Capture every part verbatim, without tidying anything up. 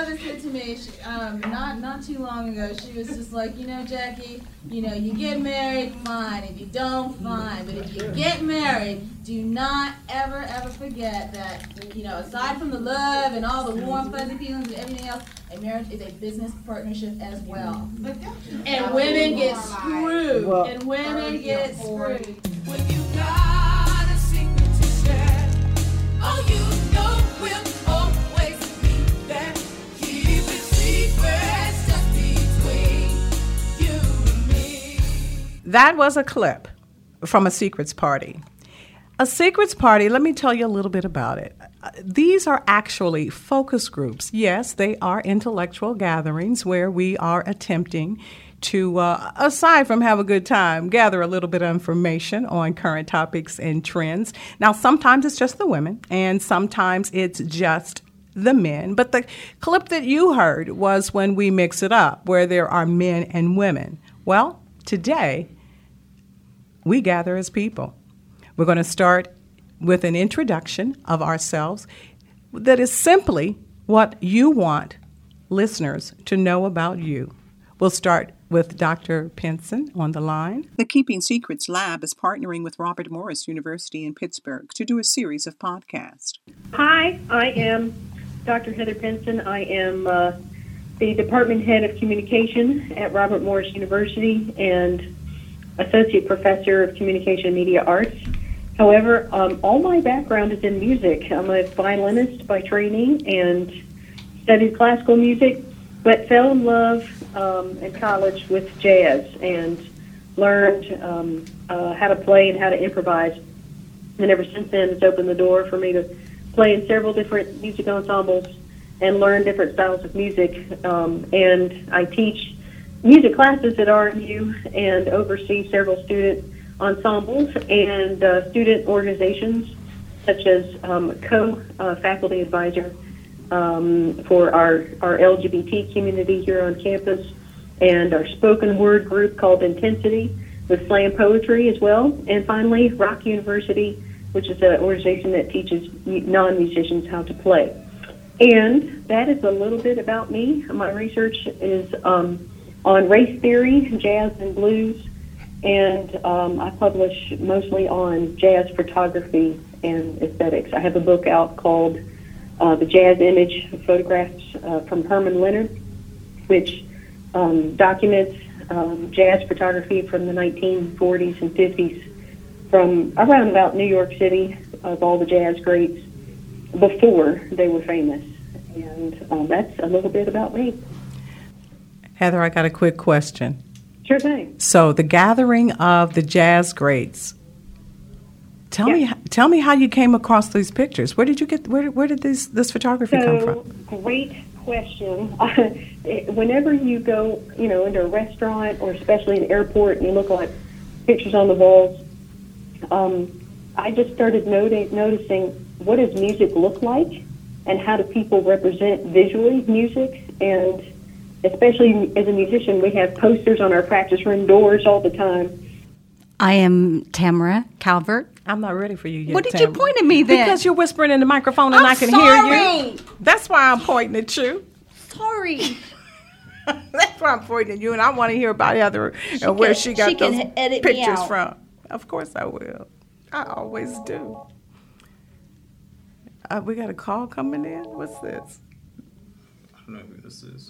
mother said to me, she, um, not not too long ago, she was just like, you know, Jackie, you know, you get married, fine. If you don't, fine. But if you get married, do not ever, ever forget that, you know, aside from the love and all the warm, fuzzy feelings and everything else, a marriage is a business partnership as well. And women get screwed. And women get screwed. When you got a secret to share, oh, you know we'll always be there. Keep it secret just between you and me. That was a clip from a secrets party. A secrets party, let me tell you a little bit about it. These are actually focus groups. Yes, they are intellectual gatherings where we are attempting to, uh, aside from have a good time, gather a little bit of information on current topics and trends. Now, sometimes it's just the women, and sometimes it's just the men. But the clip that you heard was when we mix it up, where there are men and women. Well, today, we gather as people. We're going to start with an introduction of ourselves that is simply what you want listeners to know about you. We'll start with Doctor Pinson on the line. The Keeping Secrets Lab is partnering with Robert Morris University in Pittsburgh to do a series of podcasts. Hi, I am Doctor Heather Pinson. I am uh, the Department Head of Communication at Robert Morris University and Associate Professor of Communication and Media Arts. However, um, all my background is in music. I'm a violinist by training and studied classical music, but fell in love um, in college with jazz and learned um, uh, how to play and how to improvise. And ever since then, it's opened the door for me to play in several different music ensembles and learn different styles of music. Um, and I teach music classes at R M U and oversee several student ensembles and uh, student organizations, such as um, co-faculty uh, advisor um, for our, our L G B T community here on campus, and our spoken word group called Intensity with slam poetry as well. And finally, Rock University, which is an organization that teaches non-musicians how to play. And that is a little bit about me. My research is um, on race theory, jazz and blues, and um, I publish mostly on jazz photography and aesthetics. I have a book out called uh, The Jazz Image, Photographs uh, from Herman Leonard, which um, documents um, jazz photography from the nineteen forties and fifties from around about New York City, of all the jazz greats before they were famous. And um, that's a little bit about me. Heather, I got a quick question. Sure thing. So the gathering of the jazz greats. Tell Yeah. me, tell me how you came across these pictures. Where did you get? Where, where did this this photography come So, from? great question. Whenever you go, you know, into a restaurant or especially an airport, and you look at pictures on the walls, um, I just started noti- noticing what does music look like, and how do people represent visually music. And especially as a musician, we have posters on our practice room doors all the time. I am Tamara Calvert. I'm not ready for you yet. What did Tamara. you point at me then? Because you're whispering in the microphone and I'm I can sorry. hear you. That's why I'm pointing at you. Sorry. That's why I'm pointing at you, and I want to hear about Heather and where can- she got she can those edit me pictures out. from. Of course I will. I always do. Uh, we got a call coming in. What's this? I don't know who this is.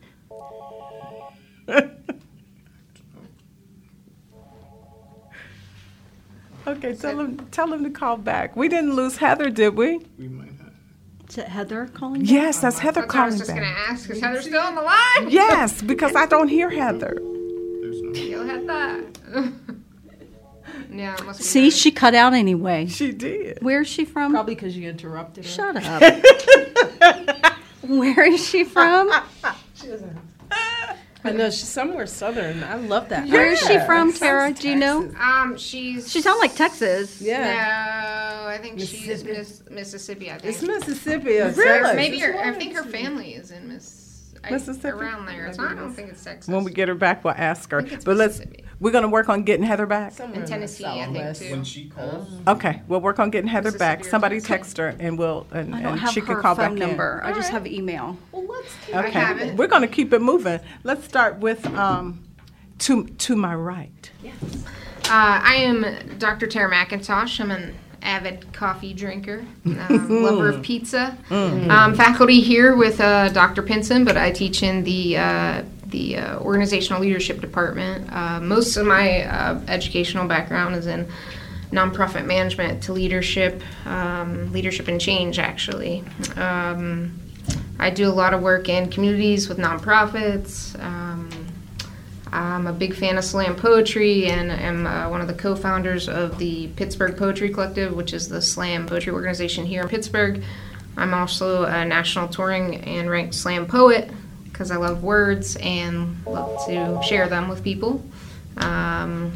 Okay, tell him tell him to call back. We didn't lose Heather, did we? We might have. Is it Heather calling? Yes, that's Heather That's what I was calling just going to back. ask. Is Heather still on the line? Yes, because I don't hear Heather. There's no. You'll have that. Yeah, it must be See, her. she cut out anyway. She did. Where is she from? Probably because you interrupted her. Shut up. Where is she from? She doesn't. I know she's somewhere southern. I love that. Where is she accent. from, Tara? Do you know? Um, she's. She sounds like Texas. Yeah. No, I think she's Mississippi. Miss, Mississippi. I think. It's Mississippi. Or Really? Texas. Maybe her, I It's think her one. family is in Miss. I- Mississippi? Around there. It's not, I don't think it's Texas. When we get her back, we'll ask her. I think it's But let's Mississippi. We're going to work on getting Heather back. Somewhere In the Tennessee, I think, Southwest. too. When she calls, Okay, we'll work on getting Heather back. Mississippi or Somebody something. text her and we'll and, I don't and have she her can call back phone number. in. I just have email. Well, let's keep I have Okay, it. we're going to keep it moving. Let's start with um, to to my right. Uh, I am Doctor Tara McIntosh. I'm an avid coffee drinker, um, lover of pizza. Um, faculty here with uh, Doctor Pinson, but I teach in the uh, the uh, organizational leadership department. Uh, most of my uh, educational background is in nonprofit management to leadership, um, leadership and change, actually. Um, I do a lot of work in communities with nonprofits. Um, I'm a big fan of slam poetry and am uh, one of the co-founders of the Pittsburgh Poetry Collective, which is the slam poetry organization here in Pittsburgh. I'm also a national touring and ranked slam poet because I love words and love to share them with people. Um,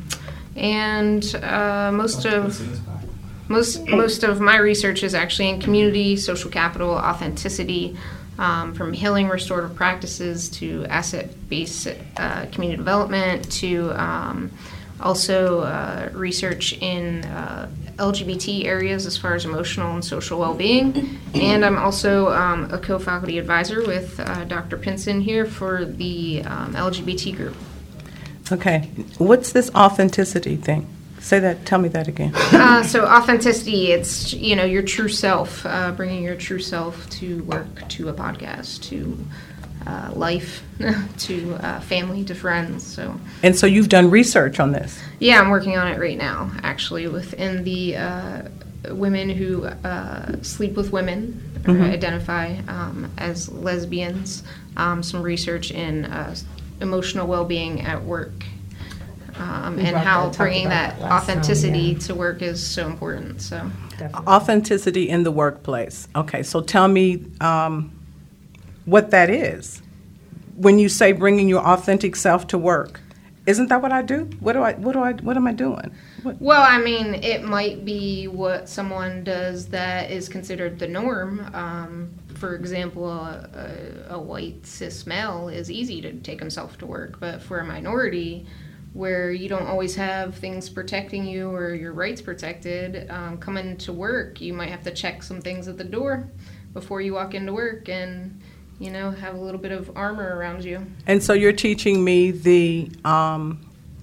and uh, most of most most of my research is actually in community, social capital, authenticity, um, from healing restorative practices to asset-based uh, community development to um, also uh, research in uh, L G B T areas as far as emotional and social well-being. And I'm also um, a co-faculty advisor with uh, Doctor Pinson here for the um, L G B T group. Okay, what's this authenticity thing? Say that. Tell me that again. Uh, so authenticity, it's, you know, your true self, uh, bringing your true self to work, to a podcast, to uh, life, to uh, family, to friends. So And so you've done research on this. yeah, I'm working on it right now, actually, within the uh, women who uh, sleep with women or Mhm. identify um, as lesbians, um, some research in uh, emotional well-being at work. Um, We and brought how that- talked bringing about that that last time, authenticity yeah. to work is so important. So Definitely. Authenticity in the workplace. Okay, so tell me um, what that is. When you say bringing your authentic self to work, isn't that what I do? What do I? What do I? What am I doing? What? well, I mean, it might be what someone does that is considered the norm. Um, for example, a, a, a white cis male is easy to take himself to work, but for a minority, where you don't always have things protecting you or your rights protected, um, coming to work, you might have to check some things at the door before you walk into work and, you know, have a little bit of armor around you. And so you're teaching me the um,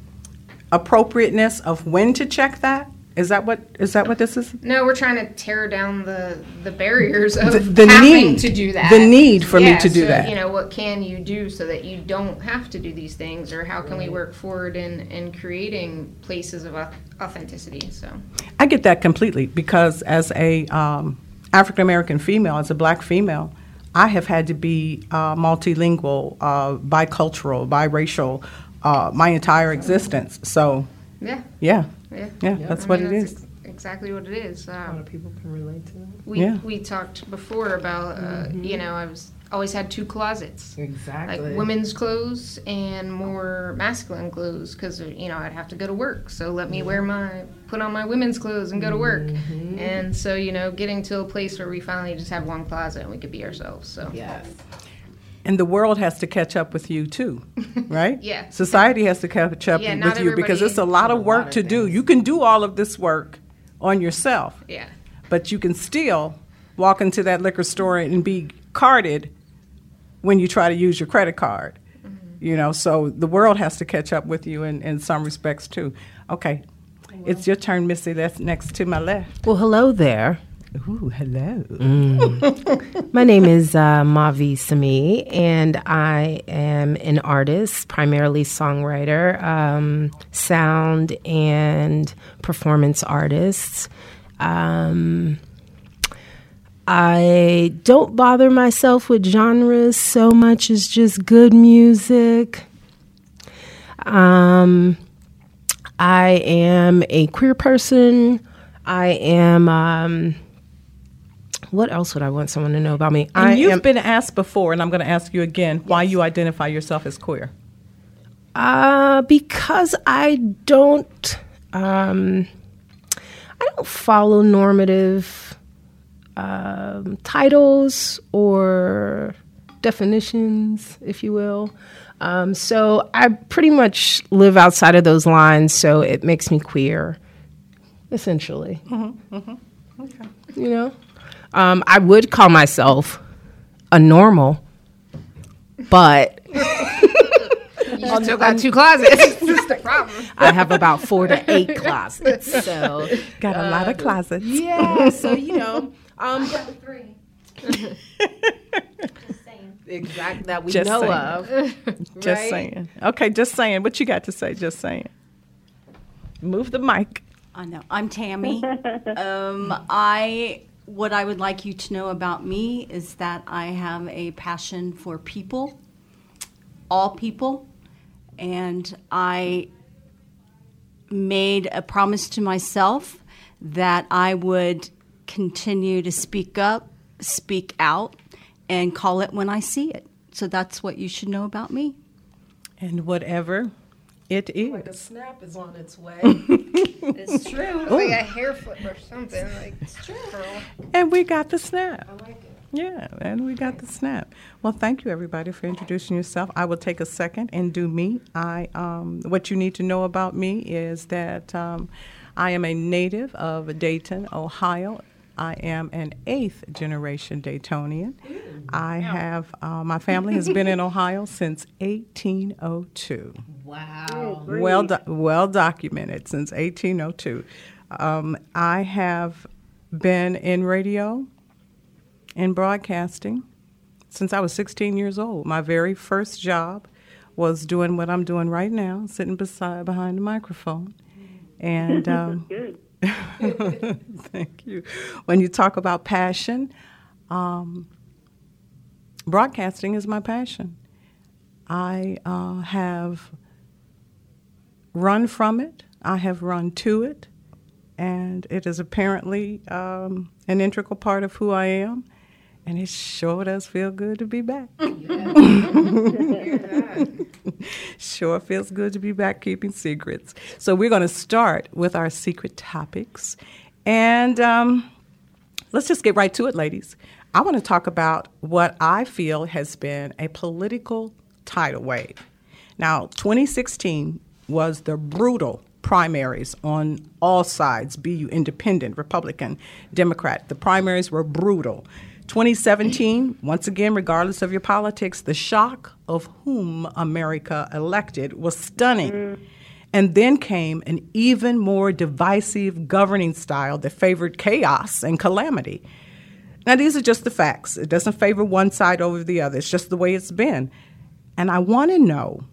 appropriateness of when to check that. Is that what? Is that what this is? No, we're trying to tear down the, the barriers of The- the having need. to do that. The need for me Yeah, to do so, that. You know, what can you do so that you don't have to do these things, or how can we work forward in, in creating places of au- authenticity? So I get that completely because as a um, African American female, as a black female, I have had to be uh, multilingual, uh, bicultural, biracial, uh, my entire existence. So, yeah, yeah, yeah, yeah, that's I what mean, it that's is. ex- exactly what it is. A lot Um, of people can relate to that. we Yeah. we talked before about uh, you know I was always had two closets. Exactly. Like women's clothes and more masculine clothes because you know I'd have to go to work, so let me wear my put on my women's clothes and go to work. And so you know getting to a place where we finally just have one closet and we could be ourselves. So Yes. And the world has to catch up with you too, right? Yeah. Society has to catch up Yeah, not with you because everybody- it's a lot of A work lot of to do. things. You can do all of this work on yourself, yeah, but you can still walk into that liquor store and be carded when you try to use your credit card. Mm-hmm. You know, so the world has to catch up with you in, in some respects too. Okay, it's your turn, Missy. That's next to my left. Well, hello there. Ooh, hello. My name is uh, Mavi Sami, and I am an artist, primarily songwriter, um, sound and performance artist. Um, I don't bother myself with genres so much as just good music. Um, I am a queer person. I am. Um, what else would I want someone to know about me? And I you've am, been asked before, and I'm going to ask you again why you identify yourself as queer. Uh, because I don't. Um, I don't follow normative um, titles or definitions, if you will. Um, so I pretty much live outside of those lines, so it makes me queer, essentially. Mm-hmm, mm-hmm. Okay. You know? Um, I would call myself a normal, but... You still got two closets. That's the problem. I have about four to eight closets, so... Got a lot of closets. Yeah, so, you know... Um, Three. Exactly, that we Just know saying. of. Just right? saying. Okay, just saying. What you got to say? Just saying. Move the mic. I know. I'm Tammy. um, I what I would like you to know about me is that I have a passion for people, all people, and I made a promise to myself that I would continue to speak up, speak out, and call it when I see it. So that's what you should know about me. And whatever it is. Like a snap is on its way. It's true. It's like a hair flip or something. Like it's true. And we got the snap. I like it. Yeah, and we got the snap. Well, thank you, everybody, for introducing yourself. I will take a second and do me. I um, what you need to know about me is that um, I am a native of Dayton, Ohio. I am an eighth generation Daytonian. I have uh, my family has been in Ohio since eighteen oh two. Wow. Well, do- well documented since eighteen oh two. Um, I have been in radio and broadcasting since I was sixteen years old. My very first job was doing what I'm doing right now, sitting beside behind the microphone. And um, Good. thank you. When you talk about passion, um, broadcasting is my passion. I uh, have run from it. I have run to it. And it is apparently um, an integral part of who I am. And it sure does feel good to be back. Sure feels good to be back keeping secrets. So we're going to start with our secret topics. And um, let's just get right to it, ladies. I want to talk about what I feel has been a political tidal wave. Now, twenty sixteen was the brutal primaries on all sides, be you independent, Republican, Democrat. The primaries were brutal. twenty seventeen, once again, regardless of your politics, the shock of whom America elected was stunning. Mm. And then came an even more divisive governing style that favored chaos and calamity. Now, these are just the facts. It doesn't favor one side over the other. It's just the way it's been. And I want to know,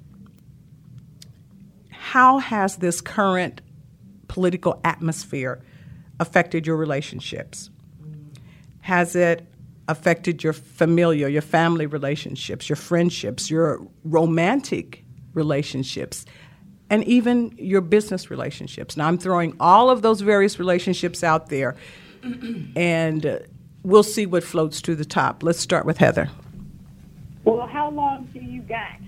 how has this current political atmosphere affected your relationships? Has it affected your familial, your family relationships, your friendships, your romantic relationships, and even your business relationships? Now, I'm throwing all of those various relationships out there, and uh, we'll see what floats to the top. Let's start with Heather. Well, how long do you got?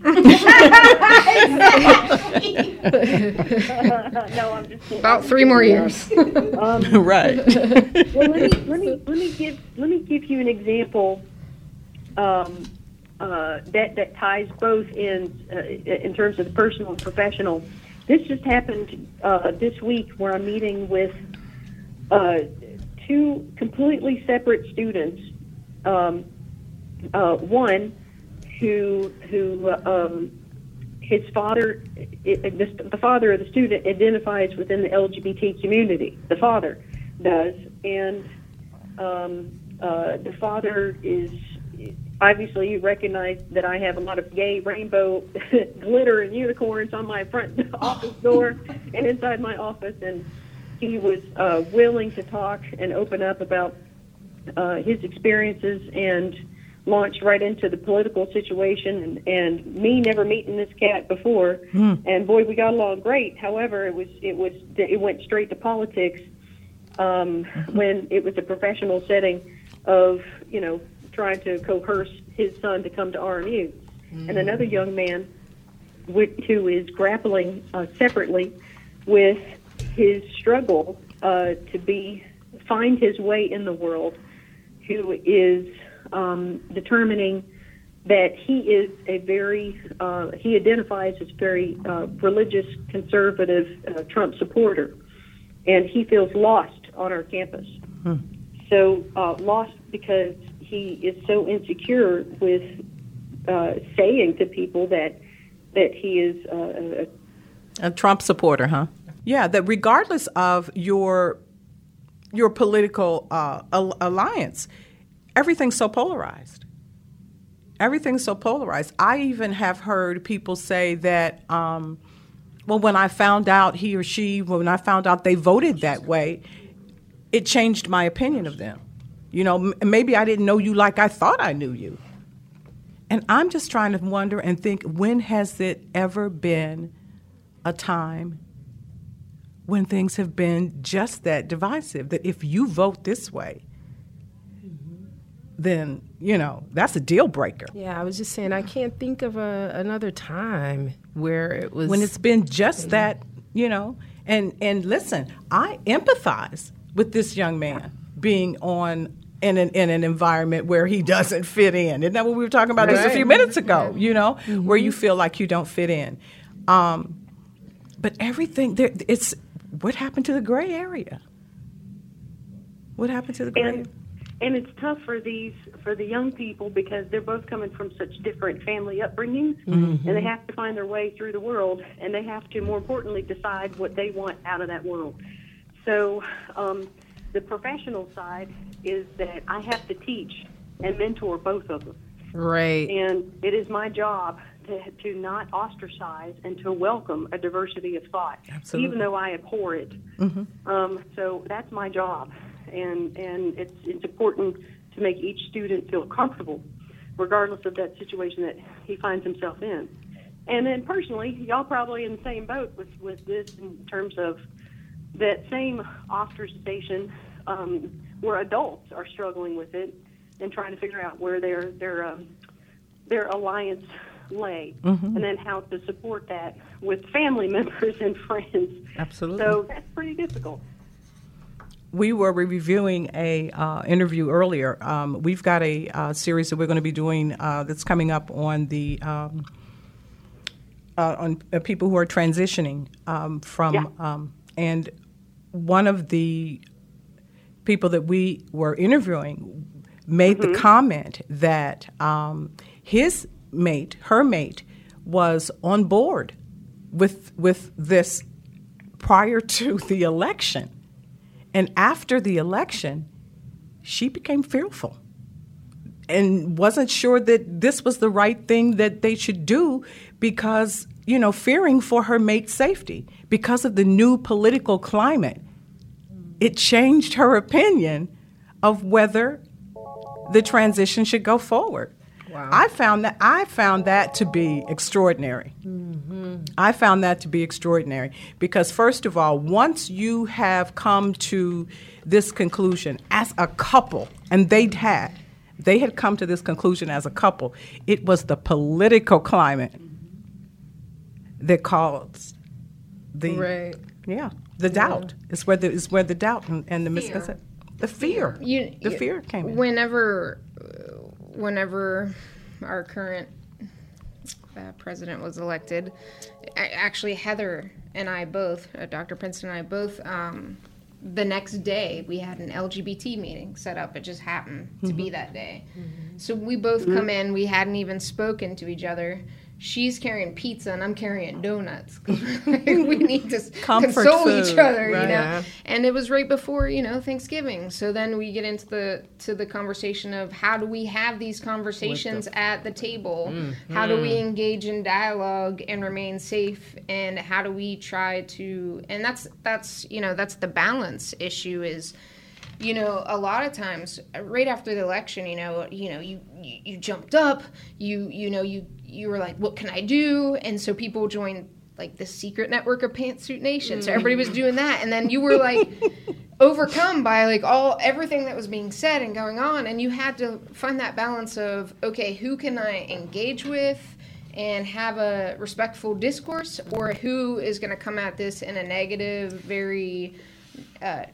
No, I'm just kidding. About three more years. Um, Right. well, let me let me let me give let me give you an example um, uh, that that ties both in uh, in terms of the personal and professional. This just happened uh, this week, where I'm meeting with uh, two completely separate students. Um, uh, one who who um, his father, it, the, the father of the student identifies within the L G B T community. The father does, and um, uh, the father is obviously, you recognize that I have a lot of gay rainbow glitter and unicorns on my front office door and inside my office, and he was uh, willing to talk and open up about uh, his experiences and launched right into the political situation, and, and me never meeting this cat before, mm. and boy, we got along great. However, it was it was it went straight to politics um, when it was a professional setting of you know trying to coerce his son to come to R M U, mm. and another young man with, who is grappling uh, separately with his struggle uh, to be find his way in the world, who is Um, determining that he is a very, uh, he identifies as very uh, religious, conservative uh, Trump supporter, and he feels lost on our campus. Hmm. So uh, lost because he is so insecure with uh, saying to people that that he is uh, a, a Trump supporter, huh? Yeah, that regardless of your your political uh, al- alliance, everything's so polarized. Everything's so polarized. I even have heard people say that, um, well, when I found out he or she, when I found out they voted that way, it changed my opinion of them. You know, m- maybe I didn't know you like I thought I knew you. And I'm just trying to wonder and think, when has it ever been a time when things have been just that divisive, that if you vote this way, then, you know, that's a deal breaker. Yeah, I was just saying, I can't think of a, another time where it was... When it's been just that, you know, and, and listen, I empathize with this young man being on in an, in an environment where he doesn't fit in. Isn't that what we were talking about Right. just a few minutes ago, Yeah. you know, Mm-hmm. where you feel like you don't fit in. Um, but everything, there, it's, what happened to the gray area? What happened to the gray area? and and it's tough for these for the young people because they're both coming from such different family upbringings, Mm-hmm. and they have to find their way through the world, and they have to, more importantly, decide what they want out of that world. So um, the professional side is that I have to teach and mentor both of them. Right. And it is my job to, to not ostracize and to welcome a diversity of thought, Absolutely. even though I abhor it. Mhm. Um, so that's my job, and and it's it's important to make each student feel comfortable, regardless of that situation that he finds himself in. And then personally, y'all probably in the same boat with, with this in terms of that same ostracization um, where adults are struggling with it and trying to figure out where their their um, their alliance lay, Mhm. and then how to support that with family members and friends. Absolutely. So that's pretty difficult. We were reviewing a uh, interview earlier. Um, we've got a uh, series that we're going to be doing uh, that's coming up on the um, uh, on uh, people who are transitioning um, from, Yeah. um, and one of the people that we were interviewing made Mm-hmm. the comment that um, his mate, her mate, was on board with with this prior to the election. And after the election, she became fearful and wasn't sure that this was the right thing that they should do because, you know, fearing for her mate's safety because of the new political climate. It changed her opinion of whether the transition should go forward. Wow. I found that I found that to be extraordinary. Mm-hmm. I found that to be extraordinary because, first of all, once you have come to this conclusion as a couple, and they'd had, they had come to this conclusion as a couple, it was the political climate that caused the Right. yeah the doubt. It's where the it's where the doubt and, and the misconception, the fear, You, the you- fear came in. Whenever, uh, whenever our current uh, president was elected, a- actually Heather and I both, uh, Doctor Princeton and I both, um, the next day we had an L G B T meeting set up. It just happened to be that day. So we both come in. We hadn't even spoken to each other. She's carrying pizza and I'm carrying donuts. 'Cause we need to Comfort console food, each other, you right. know. And it was right before, you know, Thanksgiving. So then we get into the to the conversation of how do we have these conversations at the table? How do we engage in dialogue and remain safe? And how do we try to? And that's that's you know that's the balance issue is. You know, a lot of times, right after the election, you know, you know, you, you, you jumped up, you you know, you you were like, what can I do? And so people joined like the secret network of Pantsuit Nation. So everybody was doing that, and then you were like overcome by like all everything that was being said and going on, and you had to find that balance of okay, who can I engage with and have a respectful discourse, or who is going to come at this in a negative, very uh,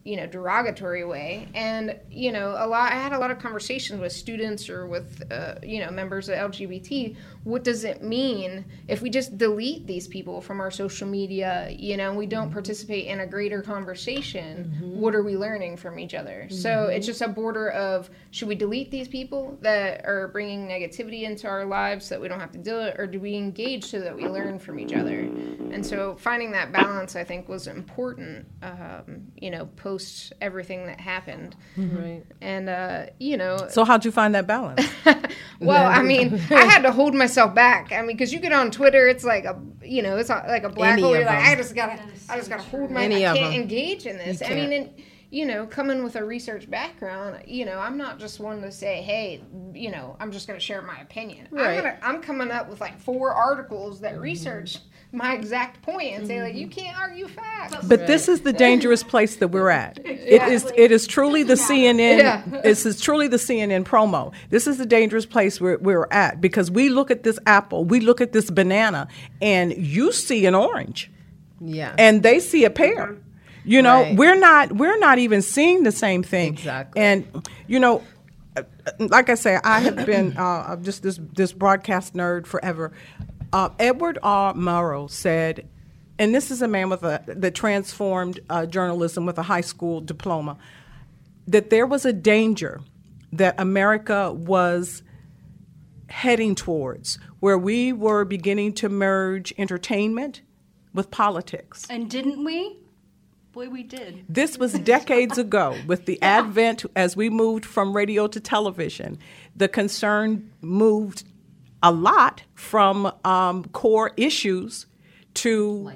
you know, derogatory way. And, you know, a lot, I had a lot of conversations with students or with, uh, you know, members of L G B T. What does it mean if we just delete these people from our social media, you know, and we don't participate in a greater conversation? Mm-hmm. What are we learning from each other? Mm-hmm. So it's just a border of, should we delete these people that are bringing negativity into our lives so that we don't have to deal with it, or do we engage so that we learn from each other? And so finding that balance, I think, was important, um, you know, post everything that happened. Right. And, uh, you know. So how'd you find that balance? Well, I mean, I had to hold myself back. I mean, because you get on Twitter, it's like a, you know, it's like a black Any hole. You're of like, them. I just gotta, I just gotta hold my, Any I of can't them. engage in this. You I mean, can't. and, you know, coming with a research background, you know, I'm not just one to say, hey, you know, I'm just going to share my opinion. Right. I'm, gonna, I'm coming up with like four articles that research my exact point and say, like, you can't argue facts. But this is the dangerous place that we're at. It is it is truly the C N N. Yeah. This is truly the C N N promo. This is the dangerous place where we're at, because we look at this apple, we look at this banana, and you see an orange, Yeah. and they see a pear. You know, Right. we're not we're not even seeing the same thing. Exactly. And you know, uh, like I say, I have been uh, just this this broadcast nerd forever. Uh, Edward R. Murrow said, and this is a man with a that transformed uh, journalism with a high school diploma, that there was a danger that America was heading towards, where we were beginning to merge entertainment with politics. And didn't we? Boy, we did. This was decades ago with the advent, as we moved from radio to television. The concern moved a lot from um, core issues to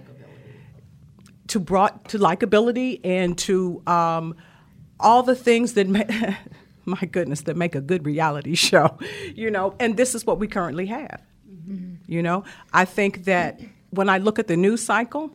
to brought to likability and to um, all the things that, ma- my goodness, that make a good reality show, you know. And this is what we currently have. Mm-hmm. You know, I think that when I look at the news cycle,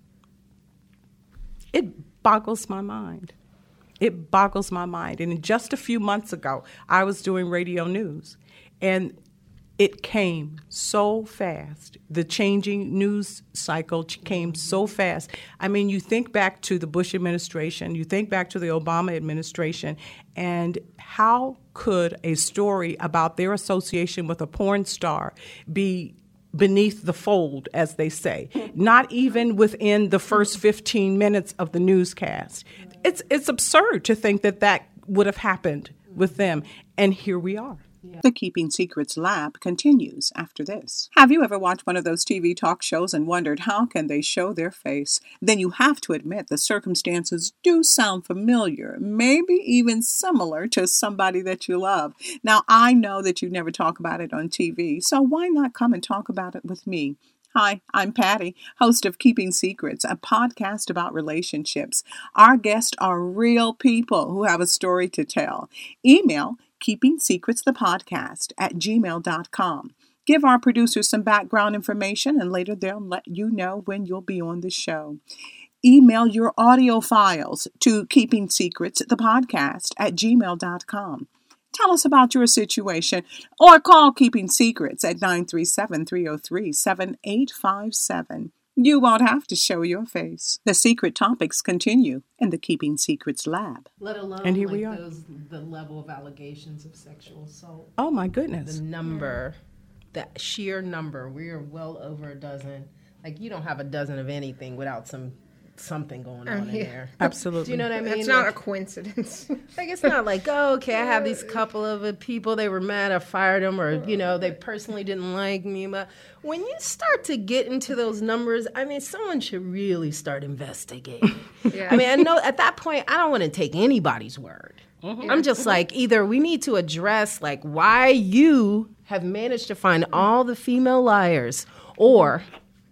it boggles my mind. It boggles my mind. And just a few months ago, I was doing radio news, and it came so fast. The changing news cycle ch- came so fast. I mean, you think back to the Bush administration, you think back to the Obama administration, and how could a story about their association with a porn star be beneath the fold, as they say, not even within the first fifteen minutes of the newscast? It's it's absurd to think that that would have happened with them, and here we are. The Keeping Secrets Lab continues after this. Have you ever watched one of those T V talk shows and wondered how can they show their face? Then you have to admit the circumstances do sound familiar, maybe even similar to somebody that you love. Now, I know that you never talk about it on T V, so why not come and talk about it with me? Hi, I'm Patty, host of Keeping Secrets, a podcast about relationships. Our guests are real people who have a story to tell. Email Keeping Secrets the podcast at gmail dot com. Give our producers some background information, and later they'll let you know when you'll be on the show. Email your audio files to Keeping Secrets the podcast at gmail dot com. Tell us about your situation, or call Keeping Secrets at nine three seven, three oh three, seven eight five seven. You won't have to show your face. The secret topics continue in the Keeping Secrets Lab. Let alone And here like we are. those the level of allegations of sexual assault. Oh my goodness. The number, the sheer number. We are well over a dozen. Like, you don't have a dozen of anything without some something going on in yeah. there. Absolutely. Do you know what I mean? It's not Like- a coincidence. Like, it's not like, oh, okay, I have these couple of uh, people, they were mad, I fired them, or, you know, they personally didn't like me. But when you start to get into those numbers, I mean, someone should really start investigating. Yeah. I mean, I know at that point, I don't want to take anybody's word. I'm just like, either we need to address, like, why you have managed to find all the female liars, or...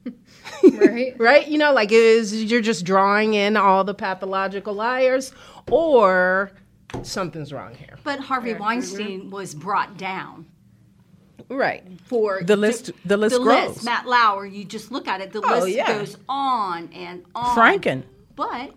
Right? Right? You know, like, it is, you're just drawing in all the pathological liars, or something's wrong here. But Harvey Weinstein was brought down. Right. For The list- the list the grows. list, Matt Lauer, you just look at it, the Oh, list yeah. goes on and on. Franken. But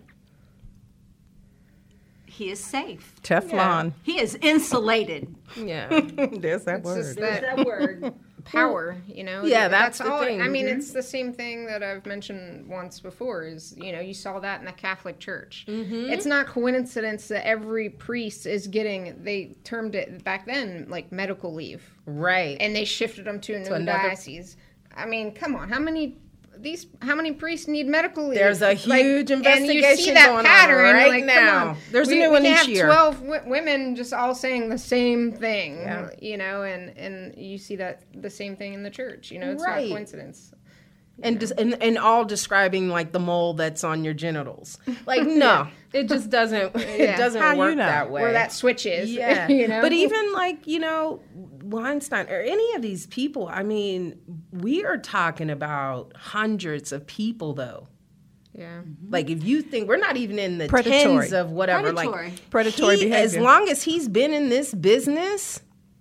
he is safe. Teflon. He is insulated. Yeah. There's that It's word. just that, That word. power, you know. Yeah, that's the all. thing. I mean, Mhm. it's the same thing that I've mentioned once before. Is you know, you saw that in the Catholic Church. Mhm. It's not coincidence that every priest is getting. They termed it back then like medical leave, right? And they shifted them to a new another- diocese. I mean, come on, how many? These how many priests need medical leave? There's a Like, huge and you see investigation that going on pattern right like, now. Come on. There's a we, new we one can each have year. twelve w- women just all saying the same thing, Yeah. you know, and and you see that the same thing in the church. You know, it's Right. not coincidence. And, just, and and all describing like the mole that's on your genitals. Like no, it just doesn't. It Yeah. doesn't How you work know? that way. Where that switch is. Yeah, you know. But even like you know, Weinstein or any of these people. I mean, we are talking about hundreds of people, though. Yeah. Like if you think we're not even in the Predatory. tens of whatever, Predatory. like Predatory he, as behavior. long as he's been in this business,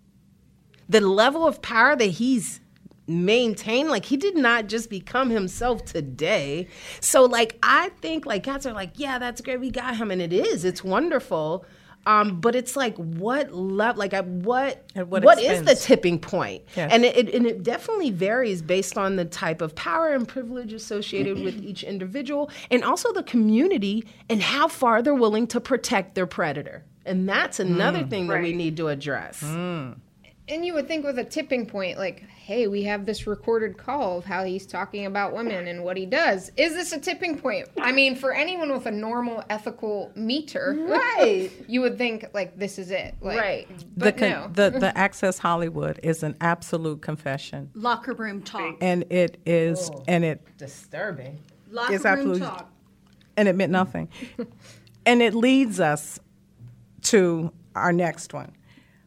the level of power that he's maintained, like he did not just become himself today. So like I think like cats are like, yeah, that's great, we got him, and it is, it's wonderful. Um, but it's like what level, like at what, At what what is the expense? tipping point? Yes. And it, it and it definitely varies based on the type of power and privilege associated with each individual, and also the community and how far they're willing to protect their predator. And that's another Mm. thing that we Right. need to address. And you would think with a tipping point, like, hey, we have this recorded call of how he's talking about women and what he does. Is this a tipping point? I mean, for anyone with a normal ethical meter, Right. you would think like this is it, like, Right. The, But con- no. the the Access Hollywood is an absolute confession, Locker room talk. and it is, Oh. and it Disturbing. Locker It's room absolutely- talk. and it meant nothing, and it leads us to our next one.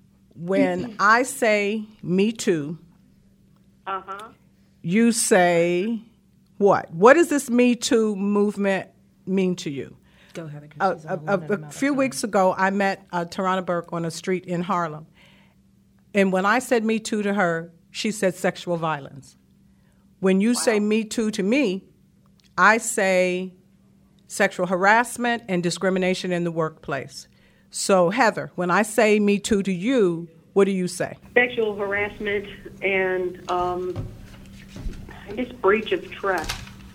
When I say "Me Too," Uh huh. you say what? What does this Me Too movement mean to you? Go ahead. A, a, a, a few weeks ago, I met uh, Tarana Burke on a street in Harlem. And when I said Me Too to her, she said sexual violence. When you say Me Too to me, I say sexual harassment and discrimination in the workplace. So, Heather, when I say Me Too to you, what do you say? Sexual harassment and um, I guess breach of trust.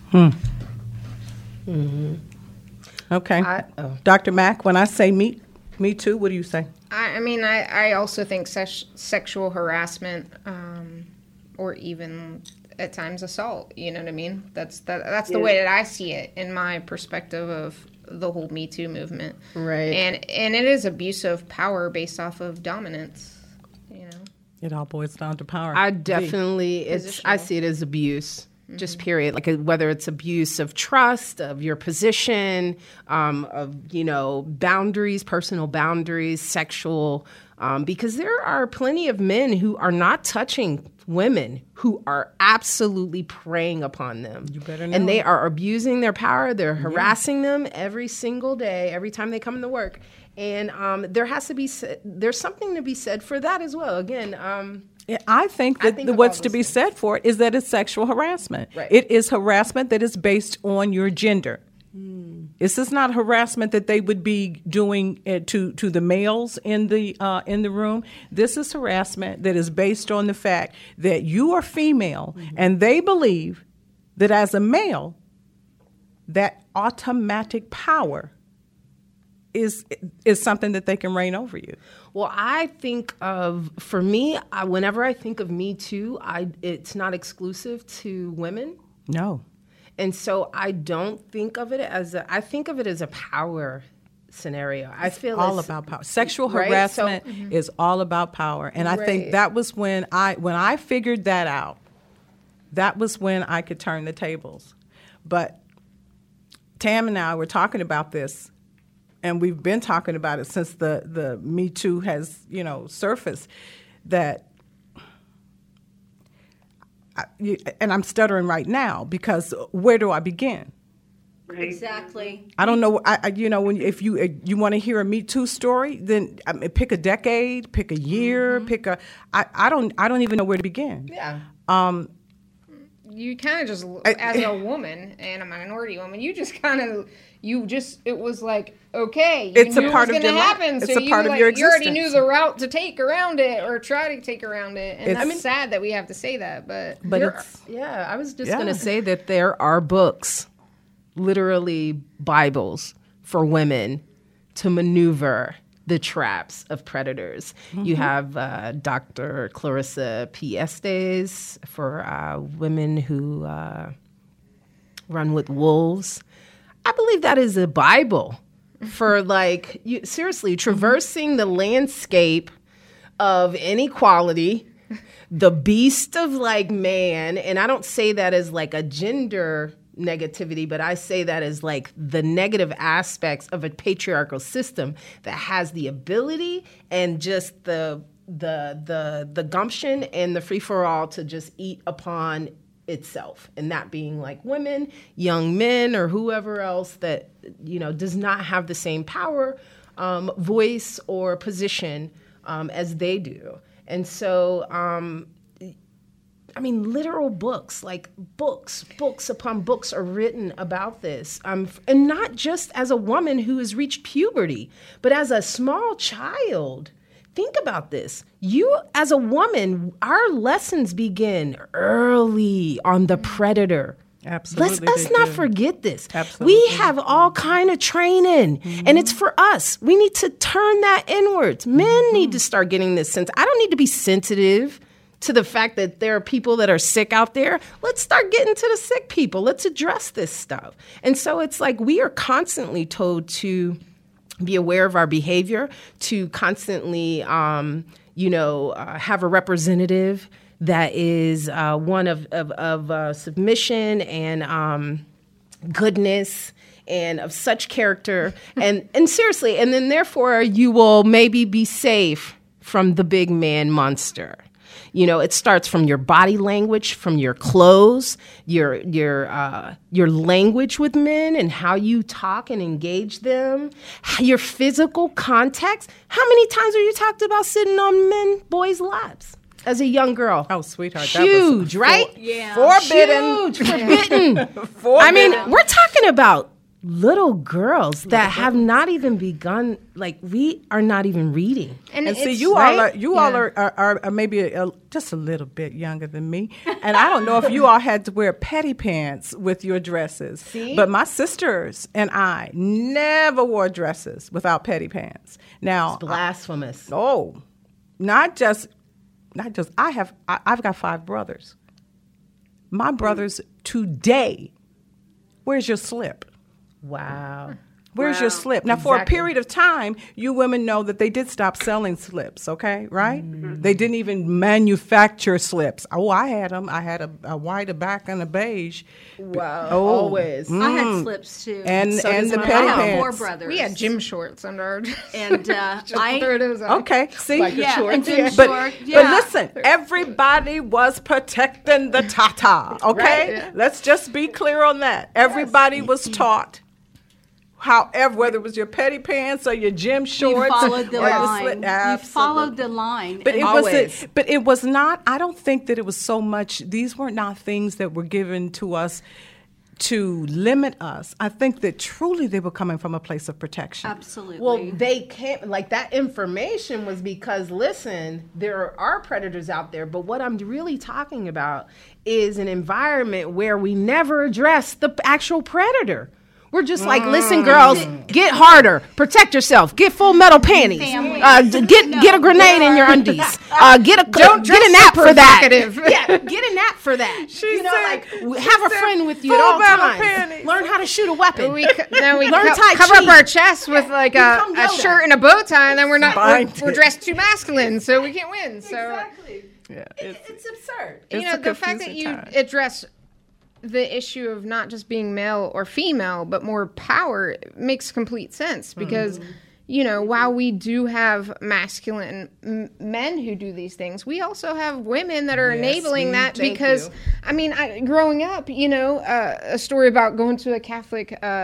Okay. I- oh. Doctor Mack, when I say me, me Too, what do you say? I, I mean, I, I also think sex, sexual harassment, um, or even at times assault. You know what I mean? That's that, that's the Yeah. way that I see it in my perspective of the whole Me Too movement. Right. And and it is abuse of power based off of dominance. You know. It all boils down to power. I definitely, it's, I Positional. see it as abuse, just period. Like uh, whether it's abuse of trust, of your position, um, of, you know, boundaries, personal boundaries, sexual, um, because there are plenty of men who are not touching women who are absolutely preying upon them. You better And know. they are abusing their power. They're harassing them every single day, every time they come into work. And um, there has to be, sa- there's something to be said for that as well. Again, um, Yeah, I think I that think the, of what's all to those be things. said for it is that it's sexual harassment. Right. It is harassment that is based on your gender. This is not harassment that they would be doing uh, to to the males in the uh, in the room. This is harassment that is based on the fact that you are female, and they believe that as a male, that automatic power is is something that they can reign over you. Well, I think of, for me, I, whenever I think of Me Too, I, it's not exclusive to women. No. And so I don't think of it as a, I think of it as a power scenario. I feel all it's, about power. Sexual right? harassment So- is all about power, and I think Right. that was when I when I figured that out. That was when I could turn the tables. But Tam and I were talking about this, and we've been talking about it since the the Me Too has you know surfaced. That. I, you, and I'm stuttering right now because where do I begin? Right. Exactly. I don't know. I, I you know when if you uh, you want to hear a Me Too story, then I mean, pick a decade, pick a year, pick a. I, I don't I don't even know where to begin. Yeah. Um, you kind of just, as a woman and a minority woman, you just kind of, you just, it was like, okay, you It's a knew part it of was going to your life. happen. It's so a you, part of like, your you already knew existence. the route to take around it or try to take around it. And It's- that's I mean- sad that we have to say that, but. But there it's, yeah, I was just Yeah. going to say that there are books, literally Bibles, for women to maneuver the traps of predators. You have uh, Doctor Clarissa P. Estes for uh, women who uh, run with wolves. I believe that is a Bible for, like, you, seriously, traversing the landscape of inequality, the beast of, like, man. And I don't say that as, like, a gender negativity, but I say that as, like, the negative aspects of a patriarchal system that has the ability and just the the the the gumption and the free for all to just eat upon itself, and that being like women, young men, or whoever else that, you know, does not have the same power, um, voice, or position um, as they do. And so, um, I mean, literal books, like books, books upon books are written about this. Um, and not just as a woman who has reached puberty, but as a small child. Think about this. You, as a woman, our lessons begin early on the predator. Absolutely, Let's, let's they not do. forget this. Absolutely. We have all kind of training, and it's for us. We need to turn that inwards. Men need to start getting this sense. I don't need to be sensitive to the fact that there are people that are sick out there. Let's start getting to the sick people. Let's address this stuff. And so it's like we are constantly told to be aware of our behavior, to constantly, um, you know, uh, have a representative that is uh, one of, of, of uh, submission and um, goodness and of such character. and, and seriously, and then therefore you will maybe be safe from the big man monster. You know, it starts from your body language, from your clothes, your your uh, your language with men and how you talk and engage them, your physical context. How many times have you talked about sitting on men, boys' laps as a young girl? Oh, sweetheart, that was Huge, for- right? Yeah. Forbidden. Huge, forbidden. I mean, we're talking about little girls that have not even begun, like, we are not even reading. And, And see, it's- you right? all are you Yeah. all are, are, are, are maybe a, a, just a little bit younger than me, and I don't know if you all had to wear petty pants with your dresses. See? But my sisters and I never wore dresses without petty pants. Now, It's blasphemous. I- oh, not just, not just. I have I, I've got five brothers. My brothers today. Where's your slip? Wow. Where's your Wow. slip? Now, for a Exactly. period of time, you women know that they did stop selling slips, okay? Right? They didn't even manufacture slips. Oh, I had them. I had a, a white, a black, and a beige. Wow. Oh. Always. I had slips too. And, So and does the my petty I have pants. four brothers. We had gym shorts under our and uh, Just I throw those on. Okay, see? Like yeah, shorts. and gym But, short. but Yeah. listen, everybody was protecting the tata, okay? Right, yeah. Let's just be clear on that. Everybody was taught. However, whether it was your petty pants or your gym shorts, You followed the or your line. slit- You Absolutely. followed the line. But and it Always. was, but it was not. I don't think that it was so much. These were not things that were given to us to limit us. I think that truly they were coming from a place of protection. absolutely. Well, they can't, like, that information was because, listen, there are predators out there, but what I'm really talking about is an environment where we never address the actual predator. We're just like, listen, girls, get harder, protect yourself, get full metal panties, Family. uh, d- get No. get a grenade in your undies, uh, get a Don't get dress a nap so for that. provocative. Yeah, get a nap for that. She you know, said- like w- she have a said friend with you at full all metal times. panties. Learn how to shoot a weapon. We co- then we Learn co- Tai cover Chi. up our chests with like a, Become a Yoda. shirt and a bow tie, and then we're not we're, Bind we're it. dressed too masculine, so we can't win. So Exactly. Yeah, It's, it's, it's absurd. you It's know a the fact that confusing you time. address the issue of not just being male or female, but more power makes complete sense because. Mm-hmm. You know, while we do have masculine m- men who do these things, we also have women that are Yes, enabling we- that thank because, you. I mean, I, growing up, you know, uh, a story about going to a Catholic uh,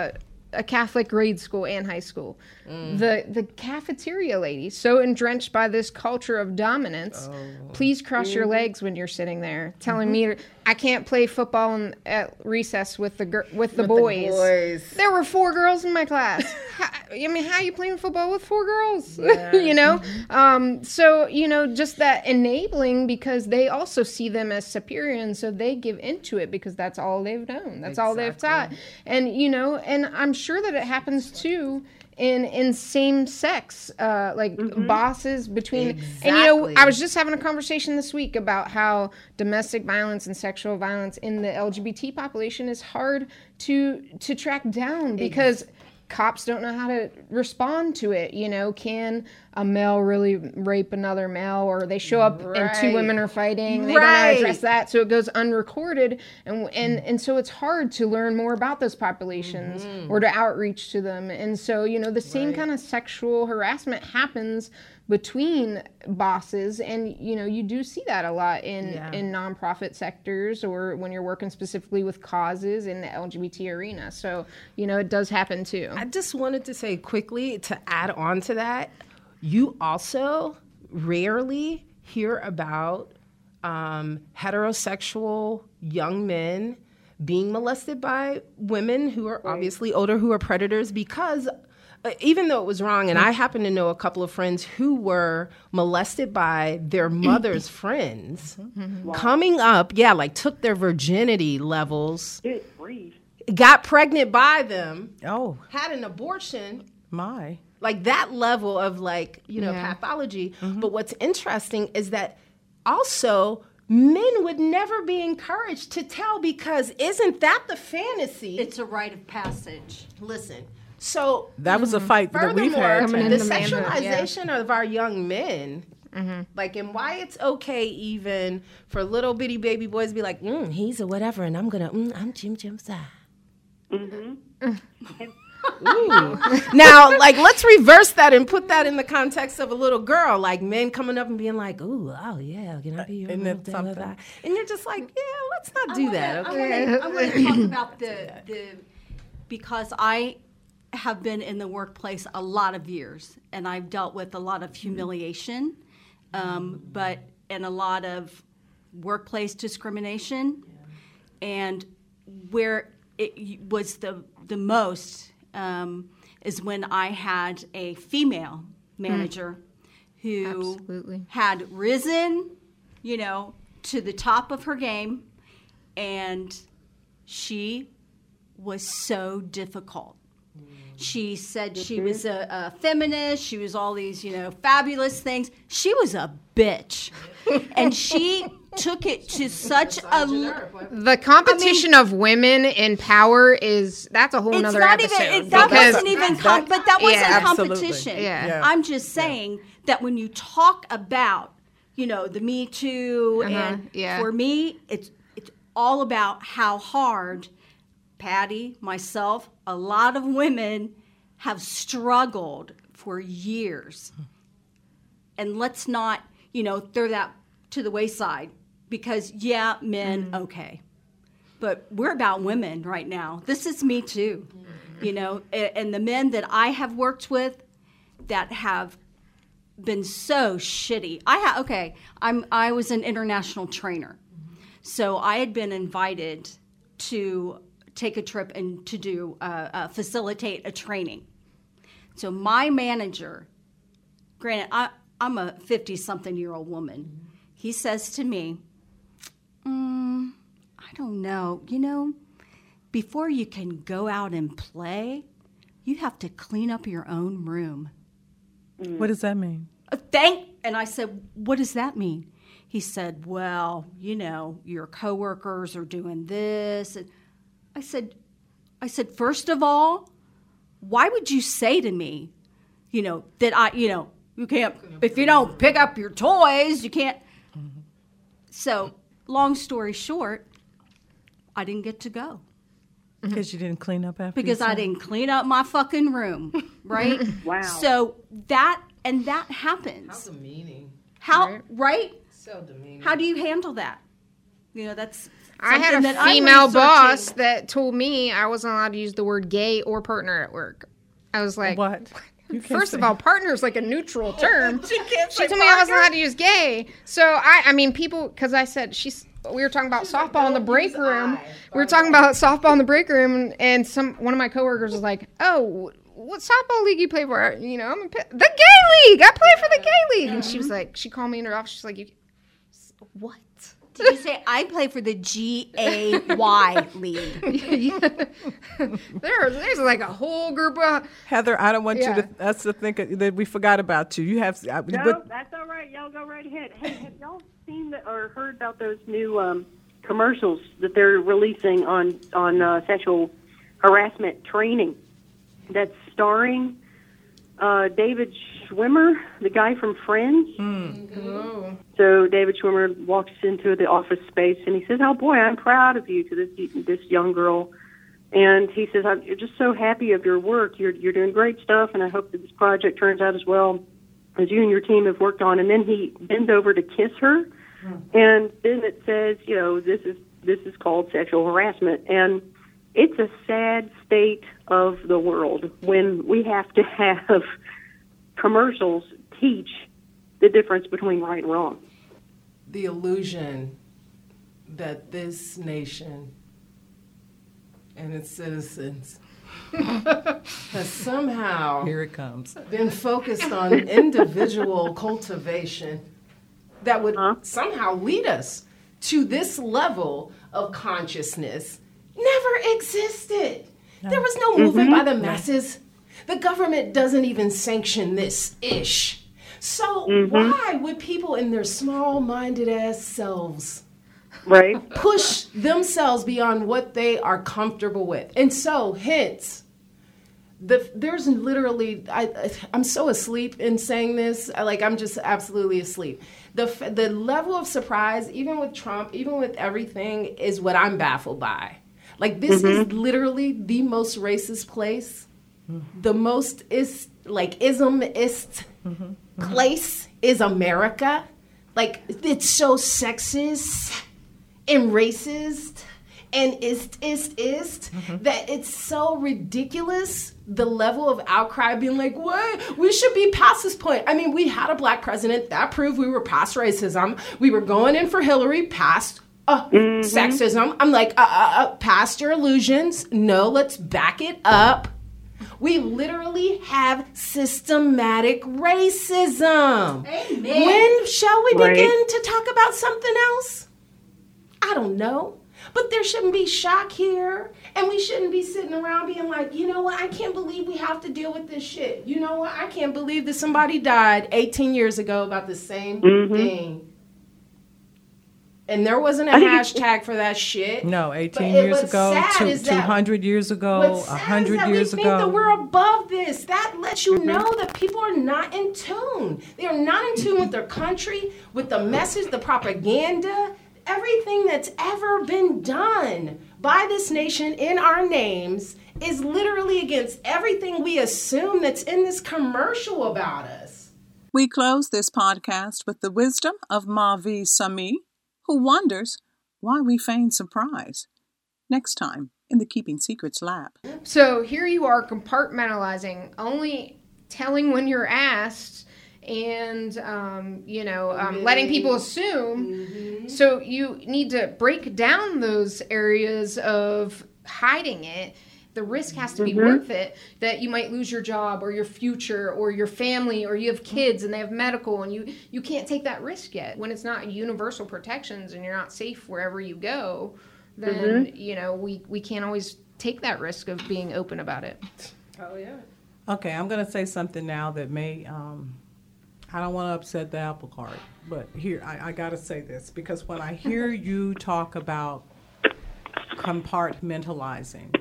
a Catholic grade school and high school. Mm. The the cafeteria lady, so entrenched by this culture of dominance, Oh. please cross your Mhm. legs when you're sitting there, telling Mhm. me I can't play football in, at recess with the gir- with the With the boys. boys. There were four girls in my class. How, I mean, how are you playing football with four girls? Yeah. you know, Mhm. um, so you know, just that enabling, because they also see them as superior, and so they give into it because that's all they've known. That's all they've taught. And you know, and I'm sure that it happens too in in same sex uh like bosses between. And you know, Exactly. I was just having a conversation this week about how domestic violence and sexual violence in the L G B T population is hard to to track down because cops don't know how to respond to it. You know, can a male really rape another male, or they show up and two Right. women are fighting, they don't know how to Right. address that, so it goes unrecorded, and and and so it's hard to learn more about those populations Mhm. or to outreach to them. And so, you know, the same kind of sexual harassment happens between bosses, and you know, you do see that a lot in Yeah. in nonprofit sectors, or when you're working specifically with causes in the L G B T arena. So, you know, it does happen too. I just wanted to say quickly to add on to that, you also rarely hear about um, heterosexual young men being molested by women who are obviously older, who are predators, because uh, even though it was wrong, and I happen to know a couple of friends who were molested by their mother's friends, Wow. coming up, yeah, like took their virginity levels, Good grief. got pregnant by them, Oh, had an abortion, my. like that level of like, you know, Yeah. pathology. But what's interesting is that also men would never be encouraged to tell, because isn't that the fantasy? It's a rite of passage. Listen, so That was a fight that we've furthermore, had. Coming in the the manhood, yeah. sexualization of our young men, like, and why it's okay even for little bitty baby boys to be like, mm, he's a whatever, and I'm gonna, mm, I'm Jim Jim side. Mm-hmm. Ooh. Now, like, let's reverse that and put that in the context of a little girl, like men coming up and being like, "Ooh, oh yeah, can I be your Isn't little it da, da, da?" something? And you're just like, "Yeah, let's not do I that." wanna- Okay. I want to talk about the, the because I have been in the workplace a lot of years, and I've dealt with a lot of humiliation, um, but and a lot of workplace discrimination, and where it y- was the the most um, is when I had a female manager who Absolutely. had risen, you know, to the top of her game, and she was so difficult. She said she was a, a feminist. She was all these, you know, fabulous things. She was a bitch, and she took it to such a. The competition of women in power is that's a whole It's nother not episode. even. It, that because- wasn't even. Com- but that wasn't Yeah, absolutely. competition. Yeah. Yeah. I'm just saying that when you talk about, you know, the Me Too, Uh-huh, and yeah. for me, it's it's all about how hard Patty, myself, a lot of women have struggled for years. And let's not, you know, throw that to the wayside, because yeah, men, okay. But we're about women right now. This is Me Too, you know, a- and the men that I have worked with that have been so shitty. I ha- okay, I'm I was an international trainer. So I had been invited to take a trip and to do uh, uh, facilitate a training. So my manager, granted, I, I'm a fifty-something-year-old woman. He says to me, mm, I don't know, you know, before you can go out and play, you have to clean up your own room. What does that mean? Uh, Thank, and I said, what does that mean? He said, well, you know, your coworkers are doing this. And I said, I said, first of all, why would you say to me, you know, that I, you know, you can't, if you don't pick up your toys, you can't. So, long story short, I didn't get to go. Because you didn't clean up after Because I yourself? didn't clean up my fucking room, right? Wow. So that, and that happens. demeaning. How, right? So demeaning. How do you handle that? You know, that's I had something a that I'm female boss researching. that told me I wasn't allowed to use the word gay or partner at work. I was like, What? You can't first say- of all, partner is like a neutral term. She can't She say told me I wasn't partner? allowed to use gay. So I, I mean, people, because I said she's. We were talking about softball in the break room. We were talking about softball in the break room, and, and some one of my coworkers was like, "Oh, what softball league you play for?" You know, I'm a, the gay league. I play for the gay league, and she was like, she called me in her office. She's like, "You, what?" Did you say I play for the G A Y League? Yeah. there, there's like a whole group of Heather, I don't want Yeah. you to us to think that we forgot about you. You have. I- No, but- that's all right. Y'all go right ahead. Hey, have y'all seen the, or heard about those new um, commercials that they're releasing on on uh, sexual harassment training? That's starring uh, David Schwimmer, the guy from Friends. Oh. So David Schwimmer walks into the office space and he says, "Oh boy, I'm proud of you," to this this young girl. And he says, "I'm just so happy of your work. You're you're doing great stuff, and I hope that this project turns out as well as you and your team have worked on." And then he bends over to kiss her, and then it says, you know, this is this is called sexual harassment, and it's a sad state of the world when we have to have commercials teach the difference between right and wrong. The illusion that this nation and its citizens has somehow Here it comes. been focused on individual cultivation that would somehow lead us to this level of consciousness never existed. There was no movement by the masses. The government doesn't even sanction this ish. So why would people in their small-minded ass selves Right. push themselves beyond what they are comfortable with? And so, hence, the there's literally I I'm so asleep in saying this. I- Like I'm just absolutely asleep. The f- the level of surprise, even with Trump, even with everything, is what I'm baffled by. Like this is literally the most racist place, the most is like ismist place is America. Like it's so sexist and racist and ist ist ist that it's so ridiculous. The level of outcry being like, what? We should be past this point. I mean, we had a black president that proved we were past racism. We were going in for Hillary, past uh, sexism. I'm like, uh, uh, uh, past your illusions. No, let's back it up. We literally have systematic racism. Amen. When shall we Right. begin to talk about something else? I don't know. But there shouldn't be shock here. And we shouldn't be sitting around being like, you know what? I can't believe we have to deal with this shit. You know what? I can't believe that somebody died eighteen years ago about the same thing. And there wasn't a I think it's- hashtag for that shit. No, eighteen But it- years what's ago, sad two, is that- 200 years ago, What's sad one is hundred that years we think ago. that we're above this. That lets you know that people are not in tune. They are not in tune with their country, with the message, the propaganda, everything that's ever been done by this nation in our names is literally against everything we assume that's in this commercial about us. We close this podcast with the wisdom of Mavi Sami, who wonders why we feign surprise. Next time in the Keeping Secrets Lab. So here you are compartmentalizing, only telling when you're asked, and um, you know, um, letting people assume. So you need to break down those areas of hiding it. The risk has to be worth it, that you might lose your job or your future or your family, or you have kids and they have medical, and you, you can't take that risk yet. When it's not universal protections and you're not safe wherever you go, then, you know, we, we can't always take that risk of being open about it. Oh, yeah. Okay, I'm going to say something now that may, um, I don't want to upset the apple cart, but here, I, I got to say this, because when I hear you talk about compartmentalizing,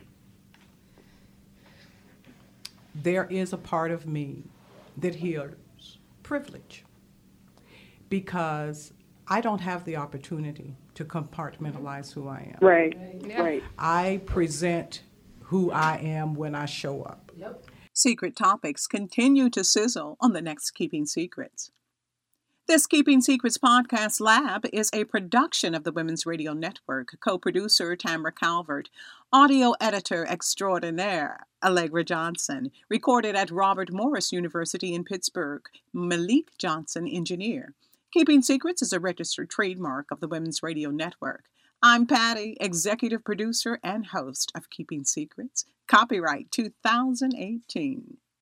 there is a part of me that hears privilege, because I don't have the opportunity to compartmentalize who I am. Right. Yeah. Right. I present who I am when I show up. Yep. Secret topics continue to sizzle on the next Keeping Secrets. This Keeping Secrets Podcast Lab is a production of the Women's Radio Network. Co-producer Tamara Calvert. Audio editor extraordinaire Allegra Johnson. Recorded at Robert Morris University in Pittsburgh. Malik Johnson, engineer. Keeping Secrets is a registered trademark of the Women's Radio Network. I'm Patty, executive producer and host of Keeping Secrets. Copyright two thousand eighteen.